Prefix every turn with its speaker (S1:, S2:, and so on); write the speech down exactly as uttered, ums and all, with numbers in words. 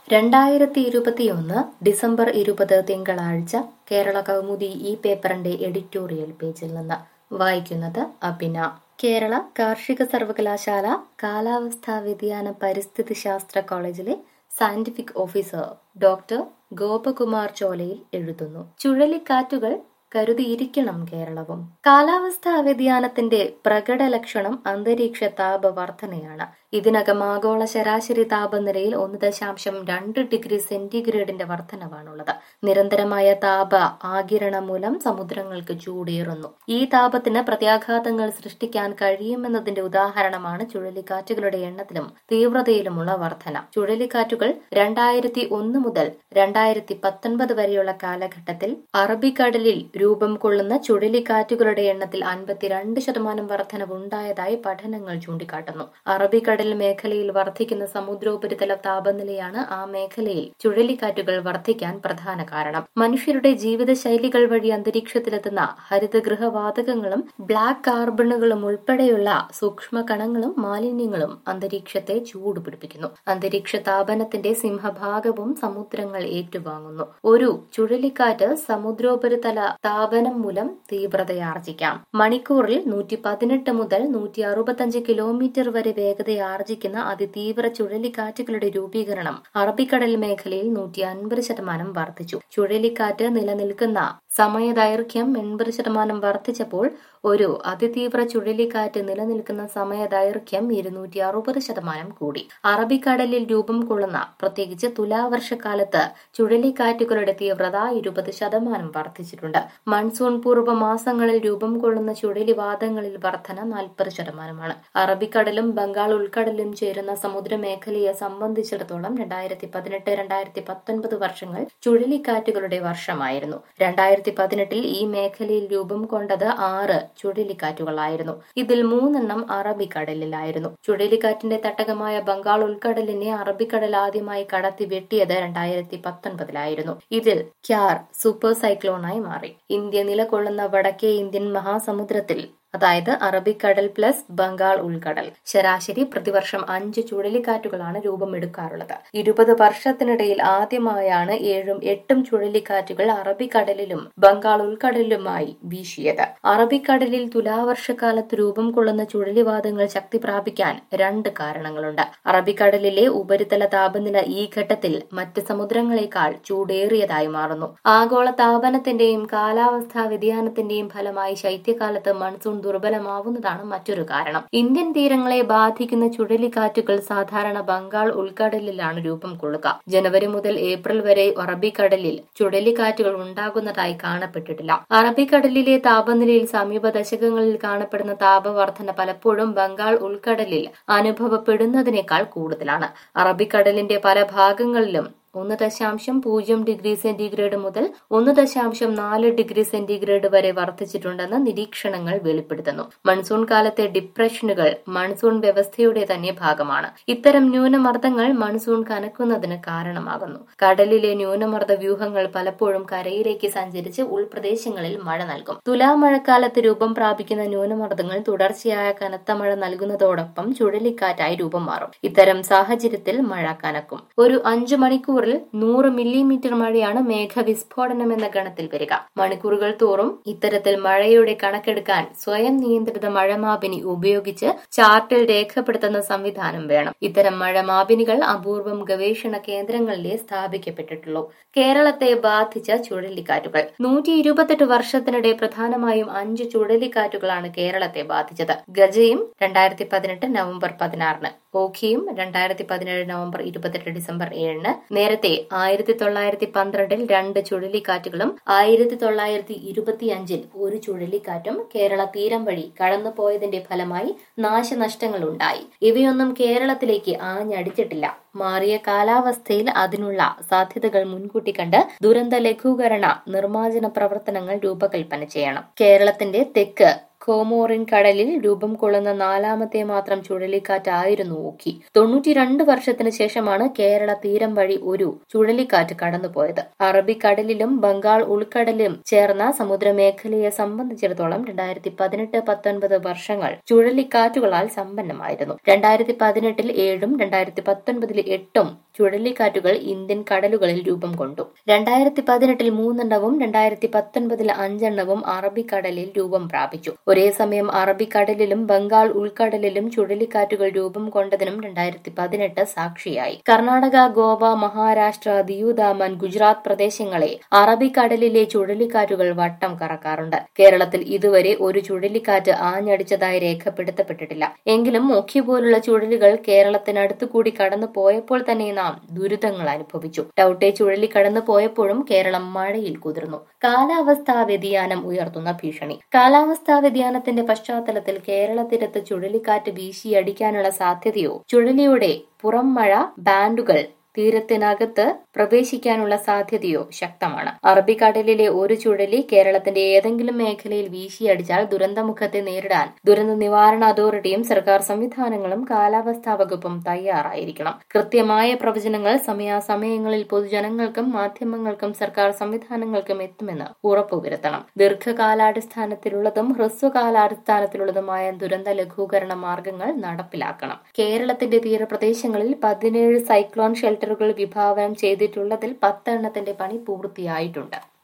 S1: രണ്ടായിരത്തി ഇരുപത്തിയൊന്ന് ഡിസംബർ ഇരുപത് തിങ്കളാഴ്ച കേരള കൗമുദി ഈ പേപ്പറിന്റെ എഡിറ്റോറിയൽ പേജിൽ നിന്ന് വായിക്കുന്നത് അഭിന. കേരള കാർഷിക സർവകലാശാല കാലാവസ്ഥാ വ്യതിയാന പരിസ്ഥിതി ശാസ്ത്ര കോളേജിലെ സയന്റിഫിക് ഓഫീസർ ഡോക്ടർ ഗോപകുമാർ ചോലയിൽ എഴുതുന്നു. ചുഴലിക്കാറ്റുകൾ കരുതിയിരിക്കണം കേരളവും. കാലാവസ്ഥാ വ്യതിയാനത്തിന്റെ പ്രകട ലക്ഷണം അന്തരീക്ഷ താപ വർധനയാണ്. ഇതിനകം ആഗോള ശരാശരി താപനിലയിൽ ഒന്ന് ദശാംശം രണ്ട് ഡിഗ്രി സെന്റിഗ്രേഡിന്റെ വർധനവാണുള്ളത്. നിരന്തരമായ താപ ആഗിരണം മൂലം സമുദ്രങ്ങൾക്ക് ചൂടേറുന്നു. ഈ താപത്തിന് പ്രത്യാഘാതങ്ങൾ സൃഷ്ടിക്കാൻ കഴിയുമെന്നതിന്റെ ഉദാഹരണമാണ് ചുഴലിക്കാറ്റുകളുടെ എണ്ണത്തിലും തീവ്രതയിലുമുള്ള വർധന. ചുഴലിക്കാറ്റുകൾ രണ്ടായിരത്തി ഒന്ന് മുതൽ രണ്ടായിരത്തി പത്തൊൻപത് വരെയുള്ള കാലഘട്ടത്തിൽ അറബിക്കടലിൽ രൂപം കൊള്ളുന്ന ചുഴലിക്കാറ്റുകളുടെ എണ്ണത്തിൽ അൻപത്തിരണ്ട് ശതമാനം വർധനവുണ്ടായതായി പഠനങ്ങൾ ചൂണ്ടിക്കാട്ടുന്നു. അറബിക്കടൽ മേഖലയിൽ വർദ്ധിക്കുന്ന സമുദ്രോപരിതല താപനിലയാണ് ആ മേഖലയിൽ ചുഴലിക്കാറ്റുകൾ വർദ്ധിക്കാൻ പ്രധാന കാരണം. മനുഷ്യരുടെ ജീവിതശൈലികൾ വഴി അന്തരീക്ഷത്തിലെത്തുന്ന ഹരിതഗൃഹവാതകങ്ങളും ബ്ലാക്ക് കാർബണുകളും ഉൾപ്പെടെയുള്ള സൂക്ഷ്മ കണങ്ങളും മാലിന്യങ്ങളും അന്തരീക്ഷത്തെ ചൂടുപിടിപ്പിക്കുന്നു. അന്തരീക്ഷ താപനത്തിന്റെ സിംഹഭാഗവും സമുദ്രങ്ങൾ ഏറ്റുവാങ്ങുന്നു. ഒരു ചുഴലിക്കാറ്റ് സമുദ്രോപരിതല താപനം മൂലം തീവ്രതയാർജിക്കാം. മണിക്കൂറിൽ നൂറ്റി പതിനെട്ട് മുതൽ നൂറ്റി അറുപത്തഞ്ച് കിലോമീറ്റർ വരെ വേഗതയാർജിക്കുന്ന അതിതീവ്ര ചുഴലിക്കാറ്റുകളുടെ രൂപീകരണം അറബിക്കടൽ മേഖലയിൽ നൂറ്റി അൻപത് ശതമാനം വർദ്ധിച്ചു. ചുഴലിക്കാറ്റ് നിലനിൽക്കുന്ന സമയദൈർഘ്യം എൺപത് ശതമാനം വർദ്ധിച്ചപ്പോൾ ഒരു അതിതീവ്ര ചുഴലിക്കാറ്റ് നിലനിൽക്കുന്ന സമയദൈർഘ്യം ഇരുന്നൂറ്റി അറുപത് ശതമാനം കൂടി. അറബിക്കടലിൽ രൂപം കൊള്ളുന്ന പ്രത്യേകിച്ച് തുലാവർഷക്കാലത്ത് ചുഴലിക്കാറ്റുകളുടെ തീവ്രത ഇരുപത് ശതമാനം വർദ്ധിച്ചിട്ടുണ്ട്. മൺസൂൺ പൂർവ്വ മാസങ്ങളിൽ രൂപം കൊള്ളുന്ന ചുഴലിവാതങ്ങളിൽ വർധന നാൽപ്പത് ശതമാനമാണ്. അറബിക്കടലും ബംഗാൾ ഉൾക്കടലും ചേരുന്ന സമുദ്രമേഖലയെ സംബന്ധിച്ചിടത്തോളം രണ്ടായിരത്തി പതിനെട്ട് രണ്ടായിരത്തി പത്തൊൻപത് വർഷങ്ങൾ ചുഴലിക്കാറ്റുകളുടെ വർഷമായിരുന്നു. രണ്ടായിരത്തി പതിനെട്ടിൽ ഈ മേഖലയിൽ രൂപം കൊണ്ടത് ആറ് ചുഴലിക്കാറ്റുകളായിരുന്നു. ഇതിൽ മൂന്നെണ്ണം അറബിക്കടലിലായിരുന്നു. ചുഴലിക്കാറ്റിന്റെ തട്ടകമായ ബംഗാൾ ഉൾക്കടലിനെ അറബിക്കടൽ ആദ്യമായി കടത്തി വെട്ടിയത് രണ്ടായിരത്തി പത്തൊൻപതിലായിരുന്നു. ഇതിൽ ക്യാർ സൂപ്പർ സൈക്ലോണായി മാറി. ഇന്ത്യ നിലകൊള്ളുന്ന വടക്കേ ഇന്ത്യൻ മഹാസമുദ്രത്തിൽ, അതായത് അറബിക്കടൽ പ്ലസ് ബംഗാൾ ഉൾക്കടൽ, ശരാശരി പ്രതിവർഷം അഞ്ച് ചുഴലിക്കാറ്റുകളാണ് രൂപമെടുക്കാറുള്ളത്. ഇരുപത് വർഷത്തിനിടയിൽ ആദ്യമായാണ് ഏഴും എട്ടും ചുഴലിക്കാറ്റുകൾ അറബിക്കടലിലും ബംഗാൾ ഉൾക്കടലിലുമായി വീശിയത്. അറബിക്കടലിൽ തുലാവർഷക്കാലത്ത് രൂപം കൊള്ളുന്ന ചുഴലിവാതങ്ങൾ ശക്തി പ്രാപിക്കാൻ രണ്ട് കാരണങ്ങളുണ്ട്. അറബിക്കടലിലെ ഉപരിതല താപനില ഈ ഘട്ടത്തിൽ മറ്റ് സമുദ്രങ്ങളെക്കാൾ ചൂടേറിയതായി മാറുന്നു. ആഗോള താപനത്തിന്റെയും കാലാവസ്ഥാ വ്യതിയാനത്തിന്റെയും ഫലമായി ശൈത്യകാലത്ത് മൺസൂൺ ദുർബലമാവുന്നതാണ് മറ്റൊരു കാരണം. ഇന്ത്യൻ തീരങ്ങളെ ബാധിക്കുന്ന ചുഴലിക്കാറ്റുകൾ സാധാരണ ബംഗാൾ ഉൾക്കടലിലാണ് രൂപം കൊള്ളുക. ജനുവരി മുതൽ ഏപ്രിൽ വരെ അറബിക്കടലിൽ ചുഴലിക്കാറ്റുകൾ ഉണ്ടാകുന്നതായി കാണപ്പെട്ടിട്ടില്ല. അറബിക്കടലിലെ താപനിലയിൽ സമീപ ദശകങ്ങളിൽ കാണപ്പെടുന്ന താപവർധന പലപ്പോഴും ബംഗാൾ ഉൾക്കടലിൽ അനുഭവപ്പെടുന്നതിനേക്കാൾ കൂടുതലാണ്. അറബിക്കടലിന്റെ പല ഭാഗങ്ങളിലും ഒന്ന് ദശാംശം പൂജ്യം ഡിഗ്രി സെന്റിഗ്രേഡ് മുതൽ ഒന്ന് ദശാംശം നാല് ഡിഗ്രി സെന്റിഗ്രേഡ് വരെ വർദ്ധിച്ചിട്ടുണ്ടെന്ന് നിരീക്ഷണങ്ങൾ വെളിപ്പെടുത്തുന്നു. മൺസൂൺ കാലത്തെ ഡിപ്രഷനുകൾ മൺസൂൺ വ്യവസ്ഥയുടെ തന്നെ ഭാഗമാണ്. ഇത്തരം ന്യൂനമർദ്ദങ്ങൾ മൺസൂൺ കനക്കുന്നതിന് കാരണമാകുന്നു. കടലിലെ ന്യൂനമർദ്ദ വ്യൂഹങ്ങൾ പലപ്പോഴും കരയിലേക്ക് സഞ്ചരിച്ച് ഉൾപ്രദേശങ്ങളിൽ മഴ നൽകും. തുലാമഴക്കാലത്ത് രൂപം പ്രാപിക്കുന്ന ന്യൂനമർദ്ദങ്ങൾ തുടർച്ചയായ കനത്ത മഴ നൽകുന്നതോടൊപ്പം ചുഴലിക്കാറ്റായി രൂപം മാറും. ഇത്തരം സാഹചര്യത്തിൽ മഴ കനക്കും. ഒരു അഞ്ചു മണിക്കൂർ നൂറ് മില്ലിമീറ്റർ മഴയാണ് മേഘവിസ്ഫോടനം എന്ന ഗണത്തിൽ വരിക. മണിക്കൂറുകൾ തോറും ഇത്തരത്തിൽ മഴയുടെ കണക്കെടുക്കാൻ സ്വയം നിയന്ത്രിത മഴമാപിനി ഉപയോഗിച്ച് ചാർട്ടിൽ രേഖപ്പെടുത്തുന്ന സംവിധാനം വേണം. ഇത്തരം മഴമാപിനികൾ അപൂർവം ഗവേഷണ കേന്ദ്രങ്ങളിലെ സ്ഥാപിക്കപ്പെട്ടിട്ടുള്ളൂ. കേരളത്തെ ബാധിച്ച ചുഴലിക്കാറ്റുകൾ നൂറ്റി ഇരുപത്തെട്ട് വർഷത്തിനിടെ പ്രധാനമായും അഞ്ച് ചുഴലിക്കാറ്റുകളാണ് കേരളത്തെ ബാധിച്ചത്. ഗജയും രണ്ടായിരത്തി പതിനെട്ട് നവംബർ പതിനാറിന്, ഓഖിയും രണ്ടായിരത്തി പതിനേഴ് നവംബർ ഇരുപത്തെട്ട് ഡിസംബർ ഏഴിന്. നേരത്തെ ആയിരത്തി തൊള്ളായിരത്തി പന്ത്രണ്ടിൽ രണ്ട് ചുഴലിക്കാറ്റുകളും ആയിരത്തി തൊള്ളായിരത്തി ഇരുപത്തിയഞ്ചിൽ ഒരു ചുഴലിക്കാറ്റും കേരള തീരം വഴി കടന്നുപോയതിന്റെ ഫലമായി നാശനഷ്ടങ്ങൾ ഉണ്ടായി. ഇവയൊന്നും കേരളത്തിലേക്ക് ആഞ്ഞടിച്ചിട്ടില്ല. മാറിയ കാലാവസ്ഥയിൽ അതിനുള്ള സാധ്യതകൾ മുൻകൂട്ടി കണ്ട് ദുരന്ത ലഘൂകരണ നിർമ്മാർജ്ജന പ്രവർത്തനങ്ങൾ രൂപകൽപ്പന ചെയ്യണം. കേരളത്തിന്റെ തെക്ക് കോമോറിൻ കടലിൽ രൂപം കൊള്ളുന്ന നാലാമത്തെ മാത്രം ചുഴലിക്കാറ്റായിരുന്നു ഓഖി. തൊണ്ണൂറ്റിരണ്ട് വർഷത്തിന് ശേഷമാണ് കേരള തീരം വഴി ഒരു ചുഴലിക്കാറ്റ് കടന്നുപോയത്. അറബിക്കടലിലും ബംഗാൾ ഉൾക്കടലിലും ചേർന്ന സമുദ്രമേഖലയെ സംബന്ധിച്ചിടത്തോളം രണ്ടായിരത്തി പതിനെട്ട് പത്തൊൻപത് വർഷങ്ങൾ ചുഴലിക്കാറ്റുകളാൽ സമ്പന്നമായിരുന്നു. രണ്ടായിരത്തി പതിനെട്ടിൽ ഏഴും രണ്ടായിരത്തി പത്തൊൻപതിൽ എട്ടും ചുഴലിക്കാറ്റുകൾ ഇന്ത്യൻ കടലുകളിൽ രൂപം കൊണ്ടു. രണ്ടായിരത്തി പതിനെട്ടിൽ മൂന്നെണ്ണവും രണ്ടായിരത്തി പത്തൊൻപതിൽ അഞ്ചെണ്ണവും അറബിക്കടലിൽ രൂപം പ്രാപിച്ചു. ഒരേ സമയം അറബിക്കടലിലും ബംഗാൾ ഉൾക്കടലിലും ചുഴലിക്കാറ്റുകൾ രൂപം കൊണ്ടതിനും രണ്ടായിരത്തി പതിനെട്ട് സാക്ഷിയായി. കർണാടക, ഗോവ, മഹാരാഷ്ട്ര, ദിയു ദാമൻ, ഗുജറാത്ത് പ്രദേശങ്ങളെ അറബിക്കടലിലെ ചുഴലിക്കാറ്റുകൾ വട്ടം കറക്കാറുണ്ട്. കേരളത്തിൽ ഇതുവരെ ഒരു ചുഴലിക്കാറ്റ് ആഞ്ഞടിച്ചതായി രേഖപ്പെടുത്തപ്പെട്ടിട്ടില്ല. എങ്കിലും ഓഖി പോലുള്ള ചുഴലികൾ കേരളത്തിനടുത്തുകൂടി കടന്നു പോയപ്പോൾ തന്നെ നാം ദുരിതങ്ങൾ അനുഭവിച്ചു. ടൌട്ടെ ചുഴലി കടന്നു പോയപ്പോഴും കേരളം മഴയിൽ കുതിർന്നു. കാലാവസ്ഥാ വ്യതിയാനം ഉയർത്തുന്ന ഭീഷണി. കാലാവസ്ഥാ വ്യതിയാനത്തിന്റെ പശ്ചാത്തലത്തിൽ കേരള തീരത്ത് ചുഴലിക്കാറ്റ് വീശിയടിക്കാനുള്ള സാധ്യതയോ ചുഴലിയുടെ പുറംമഴ ബാൻഡുകൾ തീരത്തിനകത്ത് പ്രവേശിക്കാനുള്ള സാധ്യതയോ ശക്തമാണ്. അറബിക്കടലിലെ ഒരു ചുഴലി കേരളത്തിന്റെ ഏതെങ്കിലും മേഖലയിൽ വീശിയടിച്ചാൽ ദുരന്തമുഖത്തെ നേരിടാൻ ദുരന്ത നിവാരണ അതോറിറ്റിയും സർക്കാർ സംവിധാനങ്ങളും കാലാവസ്ഥാ വകുപ്പും തയ്യാറായിരിക്കണം. കൃത്യമായ പ്രവചനങ്ങൾ സമയാസമയങ്ങളിൽ പൊതുജനങ്ങൾക്കും മാധ്യമങ്ങൾക്കും സർക്കാർ സംവിധാനങ്ങൾക്കും എത്തുമെന്ന് ഉറപ്പുവരുത്തണം. ദീർഘകാലാടിസ്ഥാനത്തിലുള്ളതും ഹ്രസ്വകാലാടിസ്ഥാനത്തിലുള്ളതുമായ ദുരന്ത ലഘൂകരണ മാർഗങ്ങൾ നടപ്പിലാക്കണം. കേരളത്തിന്റെ തീരപ്രദേശങ്ങളിൽ പതിനേഴ് സൈക്ലോൺ ഷെൽട്ടറുകൾ വിഭാവനം ചെയ്തിട്ടുള്ളതിൽ പത്തെണ്ണത്തിന്റെ പണി പൂർത്തിയായിട്ടുണ്ട്.